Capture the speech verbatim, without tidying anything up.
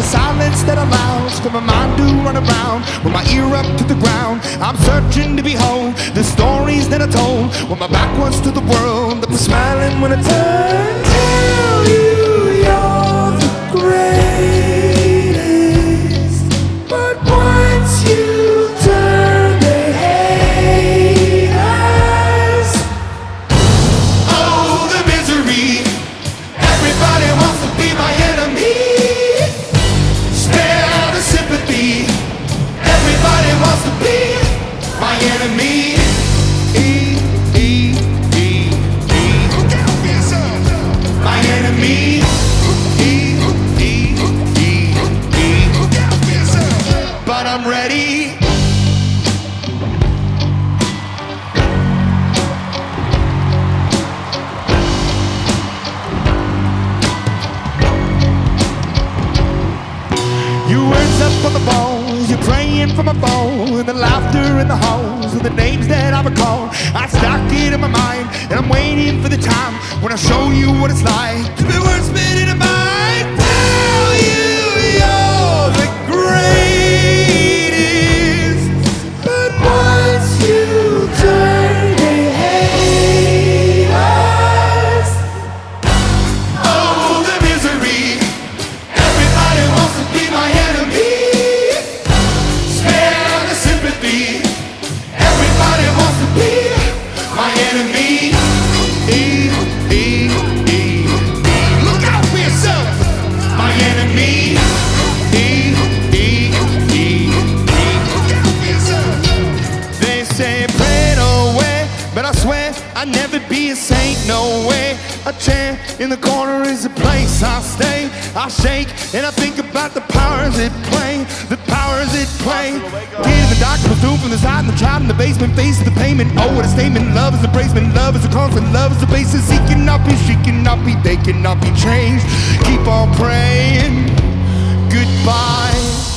silence that allows for my mind to run around, with my ear up to the ground. I'm searching to behold the stories that I told when my back was to the world that was smiling when I turned. Tell you you're the greatest, but once you turn, they hate us. Oh, the misery. Everybody wants to be my enemy. Spare the sympathy. Everybody wants to be my enemy. E, E, E, E. My enemy. E, E, E, E. But I'm ready. You words up on the balls, you're praying for my phone, and the laughter in the halls, and the names that I recall. I stuck it in my mind, and I'm waiting for the time when I show you what it's like to be worth spinning a mind. Tell you you're the greatest, but once you turn, they hate us. Oh, the misery. Everybody wants to be my enemy. Spare the sympathy. Everybody wants to be my enemy. E, E, E, E. Look out for yourself. My enemy. E, E, E, E. Look out for yourself. They say pray no way, but I swear I'd never be a saint, no way. A chair in the corner is the place I stay. I shake and I think about the powers at play, the powers at play. Kid in the doctor was doomed from the side, and the child in the basement faces the payment. Oh, what a statement! Love is the bracement, love is the constant, love is the basis. He cannot be, she cannot be, they cannot be changed. Keep on praying. Goodbye.